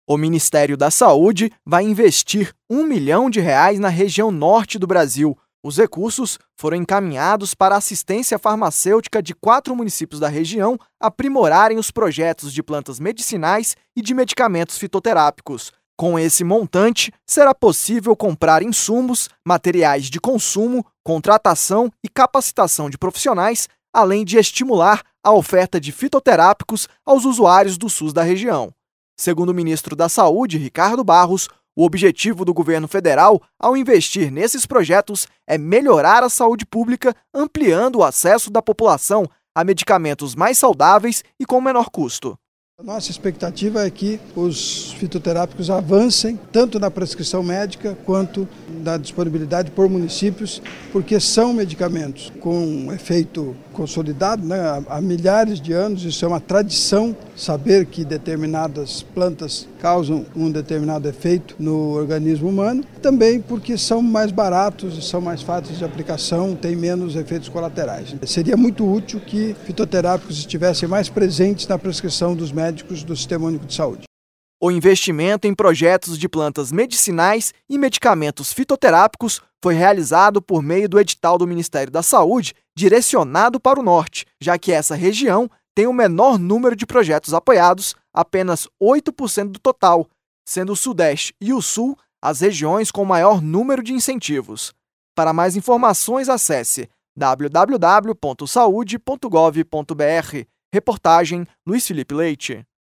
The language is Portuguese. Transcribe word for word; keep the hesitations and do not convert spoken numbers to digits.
O Ministério da Saúde vai investir um milhão de reais na região norte do Brasil. Os recursos foram encaminhados para a assistência farmacêutica de quatro municípios da região aprimorarem os projetos de plantas medicinais e de medicamentos fitoterápicos. Com esse montante, será possível comprar insumos, materiais de consumo, contratação e capacitação de profissionais, além de estimular a oferta de fitoterápicos aos usuários do SUS da região. Segundo o ministro da Saúde, Ricardo Barros, o objetivo do governo federal, ao investir nesses projetos, é melhorar a saúde pública, ampliando o acesso da população a medicamentos mais saudáveis e com menor custo. A nossa expectativa é que os fitoterápicos avancem tanto na prescrição médica quanto na disponibilidade por municípios, porque são medicamentos com efeito consolidado, né, há milhares de anos. Isso é uma tradição, saber que determinadas plantas causam um determinado efeito no organismo humano. Também porque são mais baratos, são mais fáceis de aplicação, têm menos efeitos colaterais. Seria muito útil que fitoterápicos estivessem mais presentes na prescrição dos médicos médicos do Sistema Único de Saúde. O investimento em projetos de plantas medicinais e medicamentos fitoterápicos foi realizado por meio do edital do Ministério da Saúde direcionado para o norte, já que essa região tem o menor número de projetos apoiados, apenas oito por cento do total, sendo o Sudeste e o Sul as regiões com maior número de incentivos. Para mais informações, acesse w w w ponto saude ponto gov ponto b r. Reportagem Luiz Felipe Leite.